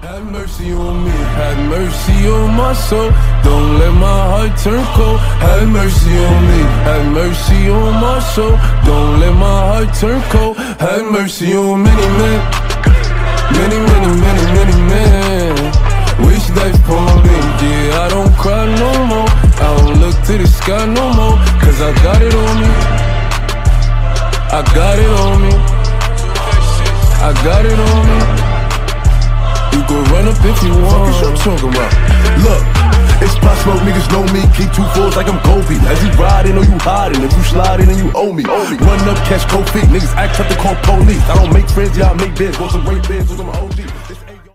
Have mercy on me, have mercy on my soul. Don't let my heart turn cold. Have mercy on me, have mercy on my soul. Don't let my heart turn cold. Have mercy on many men, many men. Wish they for me, yeah, I don't cry no more. I don't look to the sky no more, cause I got it on me. I got it on me. I got it on me. You can run up if you want. What you talking about? Look, it's possible niggas know me. Keep 2 4s like I'm Kobe. As you riding or you hiding, if you sliding and you owe me. Run up, catch cold feet. Niggas act tough to call police. I don't make friends, y'all make bids. Want some great bids with them